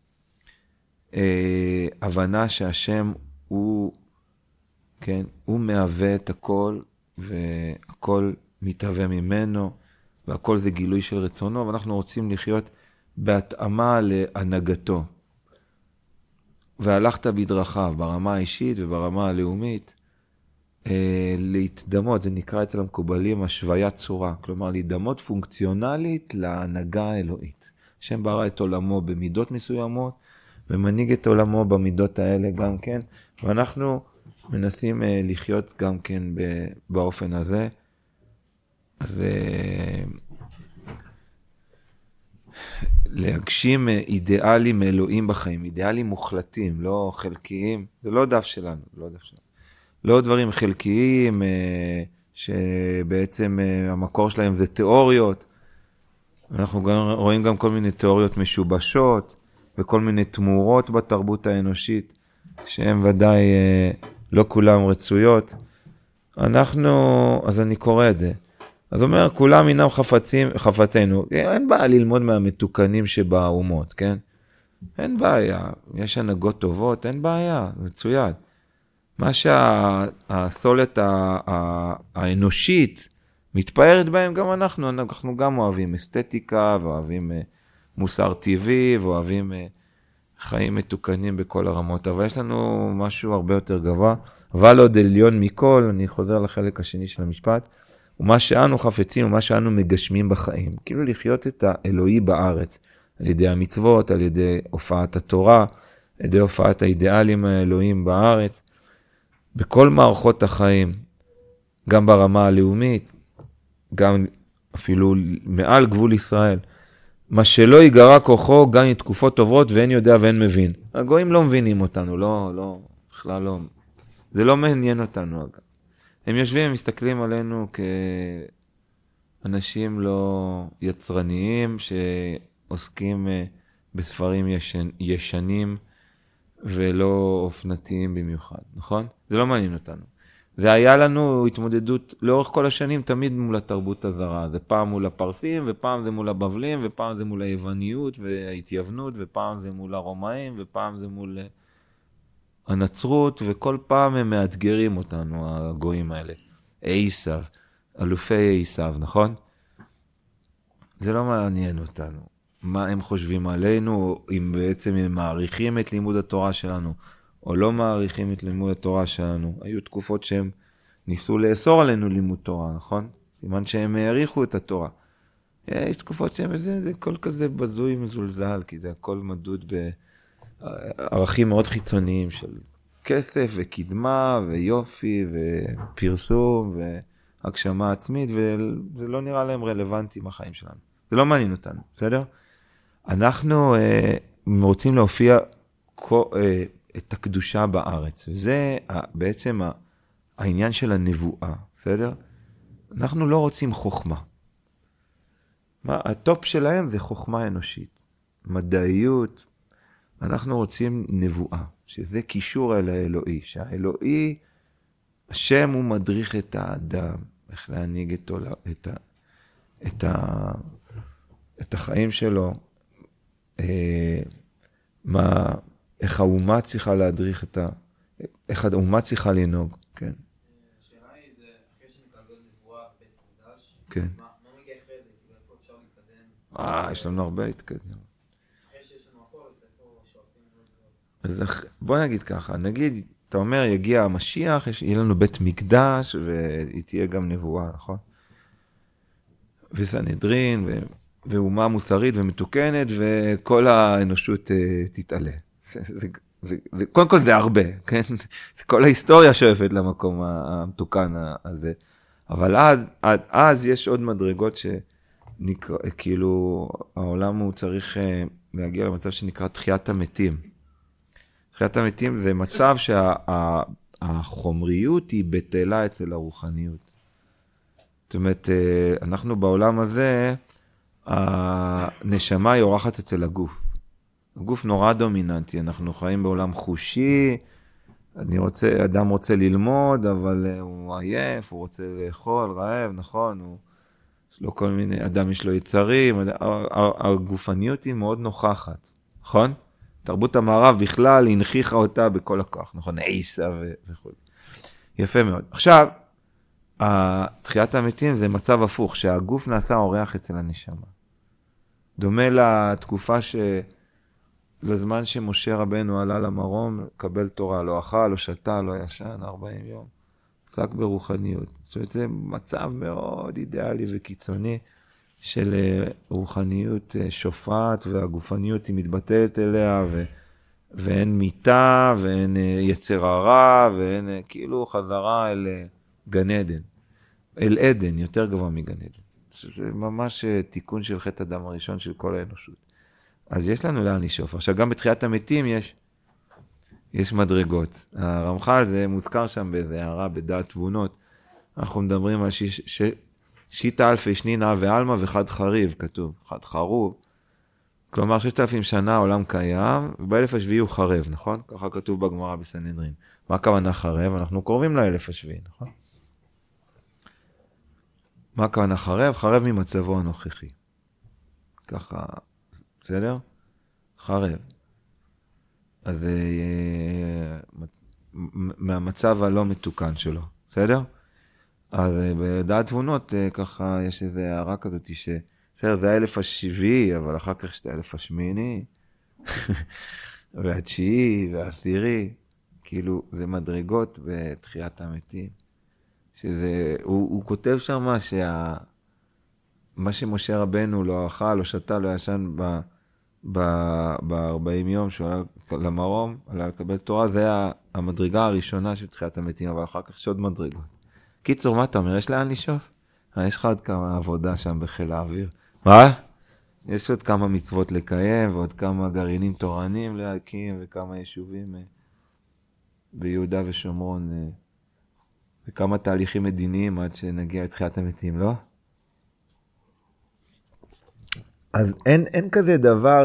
הבנה שהשם הוא, כן, הוא מהווה את הכל, והכל מתהווה ממנו, והכל זה גילוי של רצונו, ואנחנו רוצים לחיות בהתאמה להנהגתו. והלכת בדרכיו, ברמה האישית וברמה הלאומית, להתדמות, זה נקרא אצל המקובלים השוויית צורה, כלומר להתדמות פונקציונלית להנהגה האלוהית. השם ברא את עולמו במידות מסוימות, ומנהיג את עולמו במידות האלה גם כן, ואנחנו מנסים לחיות גם כן באופן הזה. אז להגשים אידיאלים אלוהים בחיים, אידיאלים מוחלטים, לא חלקיים, זה לא דף שלנו, לא דברים חלקיים, שבעצם המקור שלהם זה תיאוריות. אנחנו רואים גם כל מיני תיאוריות משובשות, וכל מיני תמורות בתרבות האנושית, שהן ודאי לא כולם רצויות. אז אני קורא את זה. אז אומר, כולם אינם חפצינו. אין בעיה ללמוד מהמתוקנים שבאומות, כן? אין בעיה. יש הנהגות טובות, אין בעיה, מצוין. מה שהסולת האנושית מתפארת בהם, גם אנחנו גם אוהבים אסתטיקה, ואוהבים מוסר טבעי, ואוהבים חיים מתוקנים בכל הרמות. אבל יש לנו משהו הרבה יותר גבוה. אבל עוד עליון מכל, אני חוזר לחלק השני של המשפט, ומה שאנו חפצים, ומה שאנו מגשמים בחיים. כאילו לחיות את האלוהי בארץ, על ידי המצוות, על ידי הופעת התורה, על ידי הופעת האידיאלים האלוהים בארץ, בכל מערכות החיים, גם ברמה הלאומית, גם אפילו מעל גבול ישראל. מה שלא ייגרע כוחו, גם עם תקופות טובות, ואין יודע ואין מבין. הגויים לא מבינים אותנו, בכלל לא. זה לא מעניין אותנו, אגב. הם יושבים ומסתכלים עלינו כאנשים לא יצרניים, שעוסקים בספרים ישנים, ולא אופנתיים במיוחד, נכון? זה לא מעניין אותנו. זה היה לנו התמודדות לאורך כל השנים, תמיד מול התרבות הזרה. זה פעם מול הפרסים, ופעם זה מול הבבלים, ופעם זה מול היווניות וההתייוונות, ופעם זה מול הרומאים, ופעם זה מול הנצרות, וכל פעם הם מאתגרים אותנו, הגויים האלה. עשיו, אלופי עשיו, נכון? זה לא מעניין אותנו. מה הם חושבים עלינו, אם בעצם הם מעריכים את לימוד התורה שלנו, או לא מעריכים את לימוד התורה שלנו. היו תקופות שהם ניסו לאסור עלינו לימוד תורה, נכון? סימן שהם העריכו את התורה. יש תקופות שהם, זה כל כזה בזוי מזולזל, כי זה הכל מדוד בערכים מאוד חיצוניים של כסף וקדמה ויופי ופרסום והגשמה עצמית, וזה לא נראה להם רלוונטי בחיים שלנו. זה לא מעניין אותנו, בסדר? אנחנו רוצים להופיע את הקדושה בארץ, וזה בעצם העניין של הנבואה, בסדר? אנחנו לא רוצים חוכמה. הטופ שלהם זה חוכמה אנושית, מדעיות. אנחנו רוצים נבואה, שזה קישור אל האלוהי, שהאלוהי, השם הוא מדריך את האדם, איך להנהיג את החיים שלו, איך האומה צריכה להדריך איך האומה צריכה לנהוג, כן. השאלה היא, זה אחרי שנקבל נבואה בית מקדש, כן. מה מגיע אחרי זה? כאילו איפה אפשר להתקדם? יש לנו הרבה להתקדם. אחרי שיש לנו הכל, אז איפה שואפים? אז בוא נגיד ככה, נגיד, אתה אומר, יגיע המשיח, יהיה לנו בית מקדש, והיא תהיה גם נבואה, נכון? וסנהדרין, ואומה מוסרית ומתוקנת, וכל האנושות תתעלה. קודם כל זה הרבה, כן? זה כל ההיסטוריה שואפת למקום המתוקן הזה. אבל אז יש עוד מדרגות שכאילו העולם הוא צריך להגיע למצב שנקרא תחיית המתים. תחיית המתים זה מצב שהחומריות היא בטלה אצל הרוחניות. זאת אומרת, אנחנו בעולם הזה, הנשמה היא אורחת אצל הגוף. הגוף נורא דומיננטי, אנחנו חיים בעולם חושי, אדם רוצה ללמוד, אבל הוא עייף, הוא רוצה לאכול, רעב, נכון, יש לו כל מיני, אדם יש לו יצרים, הגופניות היא מאוד נוכחת, נכון? תרבות המערב בכלל הנכיחה אותה בכל הכוח, נכון? עיסה וכו'. יפה מאוד. עכשיו, תחיית המתים זה מצב הפוך, שהגוף נעשה אורח אצל הנשמה. דומה לתקופה לזמן שמשה רבנו עלה למרום, קבל תורה, לא אכל, לא שתה, לא ישן, 40 יום. עסק ברוחניות. זאת אומרת, זה מצב מאוד אידיאלי וקיצוני של רוחניות שופעת, והגופניות היא מתבטאת אליה, ואין מיטה, ואין יצר הרע, ואין כאילו חזרה אל גן עדן. אל עדן, יותר גבוה מגן עדן. שזה ממש תיקון של חטא הדם הראשון של כל האנושות. אז יש לנו לאן לשאוף. עכשיו, גם בתחיית המתים יש מדרגות. הרמח"ל, זה מוזכר שם באיזה הערה, בדעת תבונות. אנחנו מדברים על שיטה אלפי שנינה ועלמה וחד חריב, כתוב. חד חרוב. כלומר, 6,000 שנה העולם קיים, ובאלף השביעי הוא חרב, נכון? ככה כתוב בגמרא בסנהדרין. מה הכוונה חרב? אנחנו קרובים לאלף השביעי, נכון? מה הכוונה חרב? חרב ממצבו הנוכחי. ככה, בסדר? חרב. אז מהמצב הלא מתוקן שלו, בסדר? אז בדעת תבונות, ככה יש איזו הערה כזאת בסדר, זה האלף השביעי, אבל אחר כך יש את האלף השמיני, והתשיעי, והעשירי, כאילו, זה מדרגות בתחיית המתים. הוא כותב שם מה שמשה רבנו לא אכל, לא שתה, לא ישן ב-40 יום שהוא עלה למרום, עלה לקבל תורה, זה המדרגה הראשונה של תחיית המתים, אבל אחר כך יש עוד מדרגות. קיצור, מה אתה אומר? יש לאן לשאוף? יש לך עוד כמה עבודה שם בחיל האוויר. מה? יש עוד כמה מצוות לקיים, ועוד כמה גרעינים תורנים להקים, וכמה יישובים ביהודה ושומרון, וכמה תהליכים מדיניים עד שנגיע לתחיית המתים, לא? אז אין כזה דבר,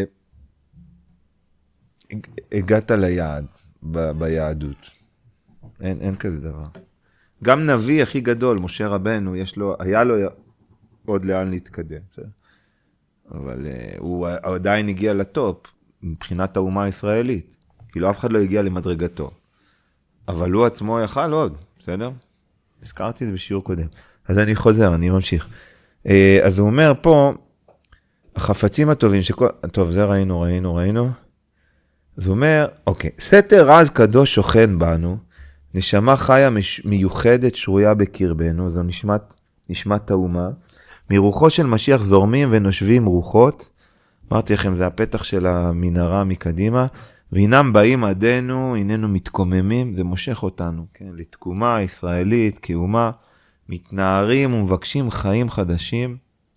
הגעת ליעד ביהדות. אין כזה דבר. גם נביא הכי גדול, משה רבנו, היה לו עוד לאן להתקדם. אבל הוא עדיין הגיע לטופ, מבחינת האומה הישראלית. כאילו אף אחד לא הגיע למדרגתו. אבל הוא עצמו יכל עוד, בסדר? הזכרתי את זה בשיעור קודם. אז אני חוזר, אני ממשיך. אז הוא אומר פה, החפצים הטובים טוב, זה ראינו. אז הוא אומר, אוקיי, סתר רז קדוש שוכן בנו, נשמה חיה מיוחדת שרויה בקרבנו, זו נשמת האומה, מרוחו של משיח זורמים ונושבים רוחות, אמרתי לכם, זה הפתח של המנהרה מקדימה, והינם באים עדינו, הננו מתקוממים, זה מושך אותנו, כן? לתקומה ישראלית, כאומה, מתנערים ומבקשים חיים חדשים,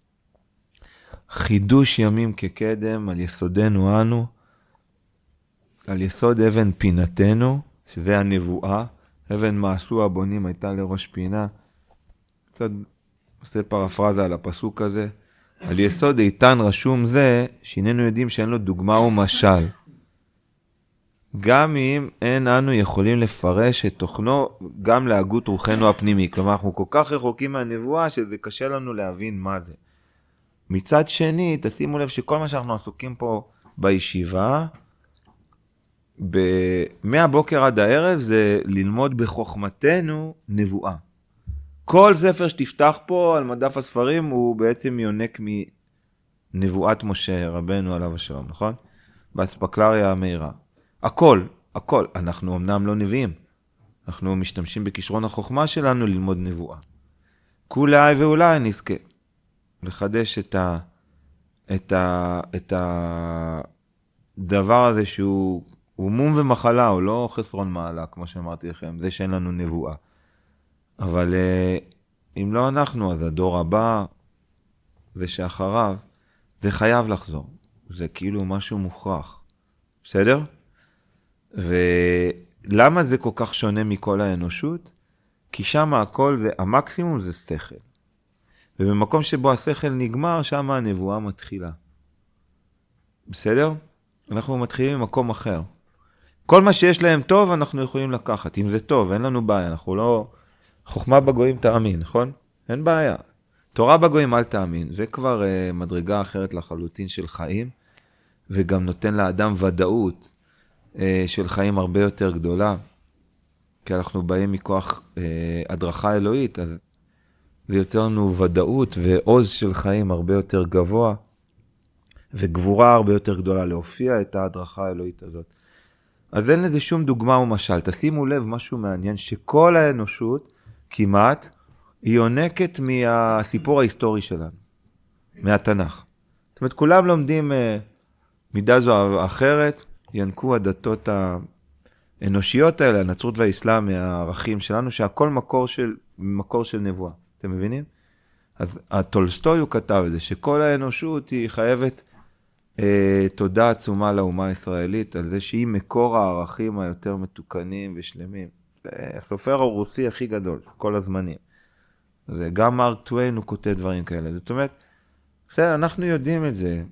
חידוש ימים כקדם על יסודנו אנו, על יסוד אבן פינתנו, שזה הנבואה, אבן מעשו הבונים הייתה לראש פינה, קצת עושה פרפרזה על הפסוק הזה, על יסוד איתן רשום זה, שיננו יודעים שאין לו דוגמה ומשל. גם אם אין אנו יכולים לפרש את תוכנו, גם להגות רוחנו הפנימי. כלומר, אנחנו כל כך רחוקים מהנבואה, שזה קשה לנו להבין מה זה. מצד שני, תשימו לב שכל מה שאנחנו עסוקים פה בישיבה, מהבוקר עד הערב, זה ללמוד בחוכמתנו נבואה. כל ספר שתפתח פה על מדף הספרים, הוא בעצם יונק מנבואת משה רבנו עליו השלום, נכון? באספקלריה המהירה. הכל. אנחנו אמנם לא נביאים. אנחנו משתמשים בכישרון החוכמה שלנו ללמוד נבואה. כולי ואולי נזכה לחדש את הדבר הזה שהוא מום ומחלה, הוא לא חסרון מעלה, כמו שאמרתי לכם, זה שאין לנו נבואה. אבל אם לא אנחנו, אז הדור הבא, זה שאחריו, זה חייב לחזור. זה כאילו משהו מוכרח. בסדר? ולמה זה כל כך שונה מכל האנושות? כי שם הכל זה, המקסימום זה שכל. ובמקום שבו השכל נגמר, שם הנבואה מתחילה. בסדר? אנחנו מתחילים ממקום אחר. כל מה שיש להם טוב, אנחנו יכולים לקחת. אם זה טוב, אין לנו בעיה. אנחנו לא... חוכמה בגויים תאמין, נכון? אין בעיה. תורה בגויים אל תאמין. זה כבר מדרגה אחרת לחלוטין של חיים, וגם נותן לאדם ודאות של חיים הרבה יותר גדולה. כי אנחנו באים מכוח הדרכה אלוהית, אז זה יוצר לנו ודאות ועוז של חיים הרבה יותר גבוה, וגבורה הרבה יותר גדולה להופיע את ההדרכה האלוהית הזאת. אז אין לזה שום דוגמה ומשל. תשימו לב משהו מעניין, שכל האנושות כמעט היא יונקת מהסיפור ההיסטורי שלנו, מהתנ"ך. זאת אומרת, כולם לומדים מידה זו אחרת, ינקו הדתות האנושיות האלה, הנצרות והאסלאם, מהערכים שלנו, שהכל מקור של נבואה. אתם מבינים? אז טולסטוי הוא כתב את זה, שכל האנושות היא חייבת תודה עצומה לאומה הישראלית, על זה שהיא מקור הערכים היותר מתוקנים ושלמים. זה הסופר הרוסי הכי גדול, כל הזמנים. זה גם מרק טוויין הוא כותב דברים כאלה. זאת אומרת, בסדר, אנחנו יודעים את זה.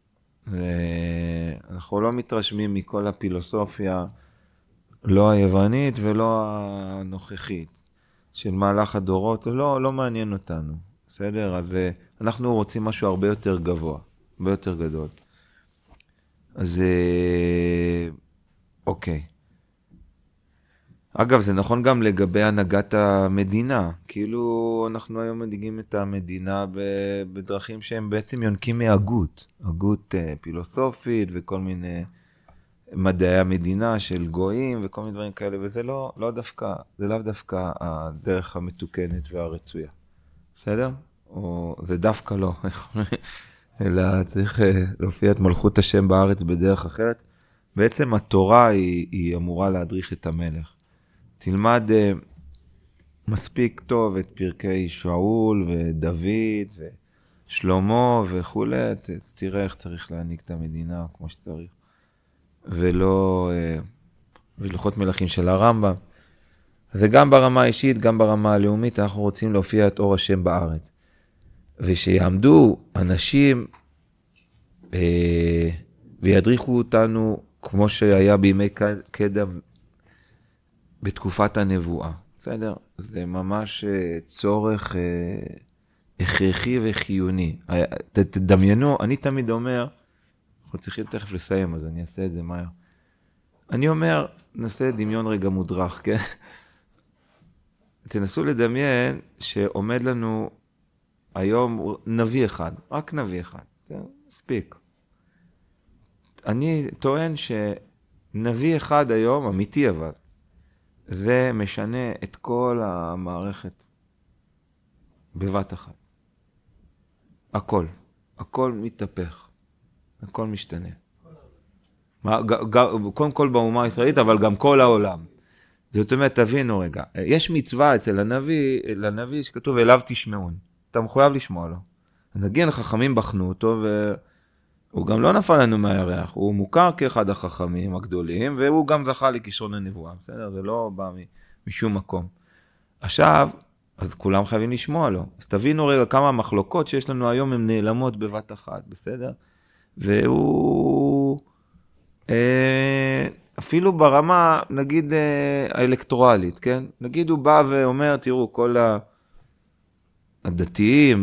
אנחנו לא מתרשמים מכל הפילוסופיה, לא היוונית ולא הנוכחית, של מהלך הדורות, לא מעניין אותנו. בסדר? אז אנחנו רוצים משהו הרבה יותר גבוה, הרבה יותר גדול. אז אוקיי. אגב, זה נכון גם לגבי הנהגת המדינה. כאילו אנחנו היום מנהיגים את המדינה בדרכים שהם בעצם יונקים מהגות. הגות פילוסופית וכל מיני מדעי המדינה של גויים וכל מיני דברים כאלה, וזה לא דווקא, זה לאו דווקא הדרך המתוקנת והרצויה. בסדר? או זה דווקא לא. אלא צריך להופיע את מלכות השם בארץ בדרך אחרת. בעצם התורה היא אמורה להדריך את המלך. תלמד מספיק טוב את פרקי שאול ודוד ושלמה וכו', תראה איך צריך להנהיג את המדינה כמו שצריך. ולא ולוחות מלכים של הרמב"ם. זה גם ברמה האישית, גם ברמה הלאומית, אנחנו רוצים להופיע את אור השם בארץ. ושיעמדו אנשים וידריכו אותנו כמו שהיה בימי קדם בתקופת הנבואה. בסדר? זה ממש צורך הכרחי וחיוני. תדמיינו, אני תמיד אומר, אנחנו צריכים תכף לסיים, אז אני אעשה את זה מהר. אני אומר, נעשה דמיון רגע מודרך, כן? תנסו לדמיין שעומד לנו היום נביא אחד, רק נביא אחד, כן? מספיק. אני טוען שנביא אחד היום, אמיתי אבל, זה משנה את כל המערכת בבת אחת. הכל מתהפך, הכל משתנה. קודם כל באומה הישראלית, אבל גם כל העולם. זאת אומרת, תבינו רגע, יש מצווה אצל לנביא שכתוב אליו תשמעון. אתה מחויב לשמוע לו. נגיד החכמים בחנו אותו, והוא גם לא נפל לנו מהירח, הוא מוכר כאחד החכמים הגדולים, והוא גם זכה לכישרון הנבואה. בסדר? זה לא בא משום מקום. עכשיו, אז כולם חייבים לשמוע לו. אז תבינו רגע כמה מחלוקות שיש לנו היום, הן נעלמות בבת אחת, בסדר? והוא אפילו ברמה, נגיד, האלקטורלית, כן? נגיד הוא בא ואומר, תראו, כל הדתיים,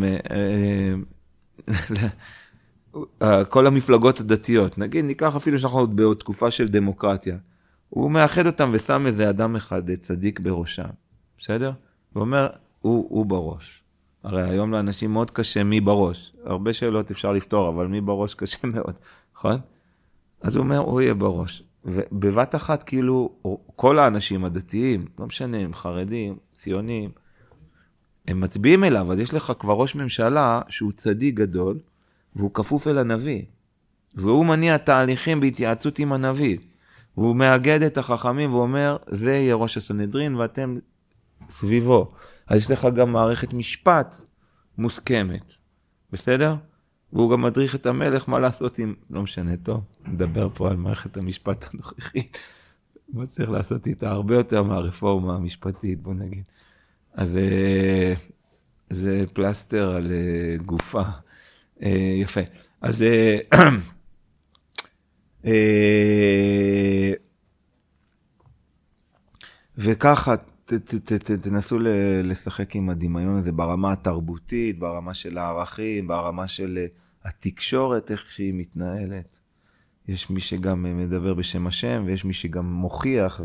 כל המפלגות הדתיות, נגיד, ניקח אפילו שאנחנו עוד בתקופה של דמוקרטיה, הוא מאחד אותם ושם איזה אדם אחד צדיק בראשם, בסדר? הוא אומר, הוא בראש. הרי היום לאנשים מאוד קשה מי בראש. הרבה שאלות אפשר לפתור, אבל מי בראש קשה מאוד, נכון? אז הוא אומר, הוא יהיה בראש. ובבת אחת, כאילו, כל האנשים הדתיים, לא משנה, הם חרדים, ציונים, הם מצביעים אליו, אז יש לך כבר ראש ממשלה שהוא צדיק גדול, והוא כפוף אל הנביא. והוא מניע תהליכים בהתייעצות עם הנביא. והוא מאגד את החכמים ואומר, זה יהיה ראש הסנהדרין ואתם סביבו. אז יש לך גם מערכת משפט מוסכמת. בסדר? והוא גם מדריך את המלך מה לעשות עם... לא משנה, טוב, נדבר פה על מערכת המשפט הנוכחית. מה צריך לעשות איתה? הרבה יותר מהרפורמה המשפטית, בוא נגיד. אז זה פלסטר על גופה. יפה. אז וככה תנסו לשחק עם הדמיון הזה ברמה התרבותית, ברמה של הערכים, ברמה של התקשורת, איך שהיא מתנהלת. יש מי שגם מדבר בשם השם, ויש מי שגם מוכיח,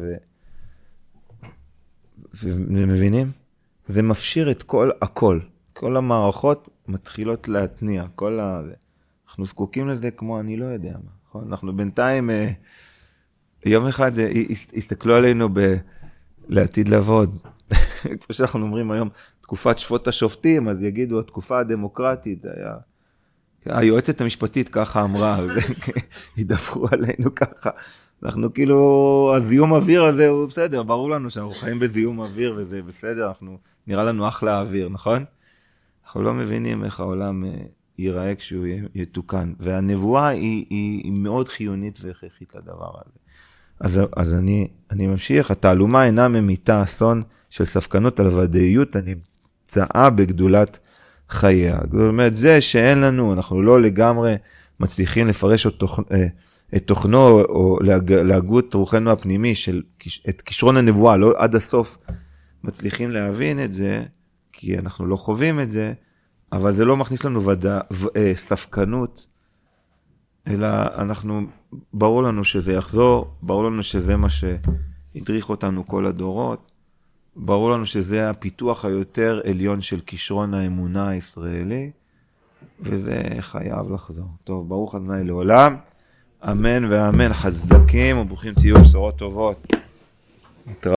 ומבינים? זה מפשיר את הכל. כל המערכות מתחילות להתניע, אנחנו זקוקים לזה כמו אני לא יודע מה, נכון? אנחנו בינתיים, יום אחד הסתכלו עלינו לעתיד לעבוד. כמו שאנחנו אומרים היום, תקופת שפוט השופטים, אז יגידו, התקופה הדמוקרטית היה היועצת המשפטית ככה אמרה, ידווחו עלינו ככה. אנחנו כאילו, הזיהום אוויר הזה הוא בסדר, ברור לנו שאנחנו חיים בזיהום אוויר וזה בסדר, נראה לנו אחלה האוויר, נכון? אנחנו לא מבינים איך העולם ייראה כשהוא יתוקן, והנבואה היא מאוד חיונית והכרחית לדבר הזה. אז אני ממשיך, התעלומה אינה ממיתה אסון של ספקנות על ודאיות הנמצאה בגדולת חייה. זאת אומרת, זה שאין לנו, אנחנו לא לגמרי מצליחים לפרש את תוכנו, או להגות רוחנו הפנימי, את כישרון הנבואה, לא עד הסוף מצליחים להבין את זה, כי אנחנו לא חווים את זה, אבל זה לא מכניס לנו ספקנות, אלא ברור לנו שזה יחזור, ברור לנו שזה מה שהדריך אותנו כל הדורות, ברור לנו שזה הפיתוח היותר עליון של כישרון האמונה הישראלי, וזה חייב לחזור. טוב, ברוך ה' לעולם, אמן ואמן, חזקים וברוכים תהיו, בשורות טובות.